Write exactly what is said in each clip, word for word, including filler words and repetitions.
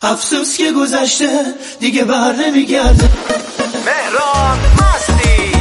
افسوس که گذشته دیگه بر نمیگرده. مهران مستی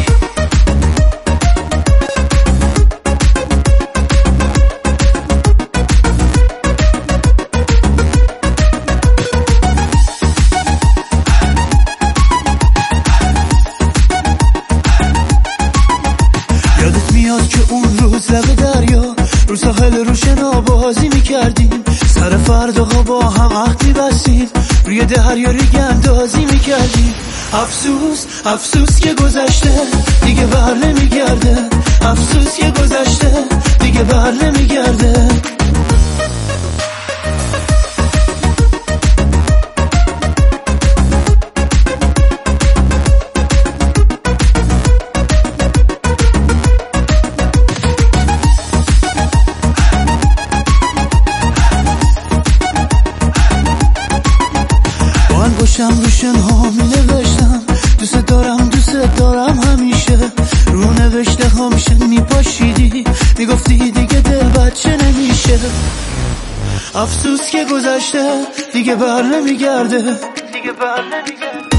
یادت میاد که اون روز لب دریا رو ساحل روشنا بازی میکردیم، سر فرداها با هم عهد میبستیم، روی دریا ریگ اندازی میکردیم. افسوس افسوس که گذشته دیگه بر نمیگرده. افسوس که گذشته دیگه بر نمیگرده. انگشتم روشن ها می نوشتم دوست دارم دوست دارم همیشه، رو نوشته همیشه می پاشیدی میگفتی دیگه دل بچه نمیشه. افسوس که گذشته دیگه بر نمیگرده. دیگه بر نمیگرده.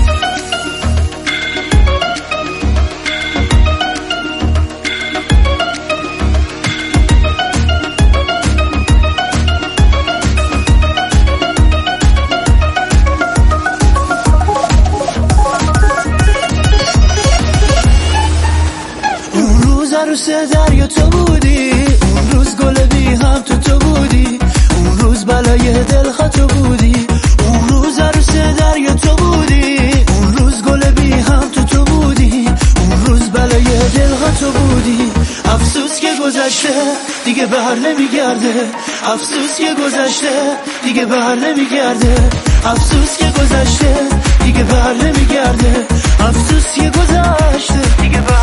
عروس دریا تو بودی، اون روز گل بی هم تو تو بودی، اون روز بلای دل تو بودی، اون روز عروس دریا تو بودی، اون روز گل بی هم تو تو بودی، اون روز بلای دل تو بودی. افسوس که گذشته دیگه بر نمیگرده. افسوس که گذشته دیگه بر نمیگرده. افسوس که گذشته دیگه بر نمیگرده. افسوس که گذشته دیگه بر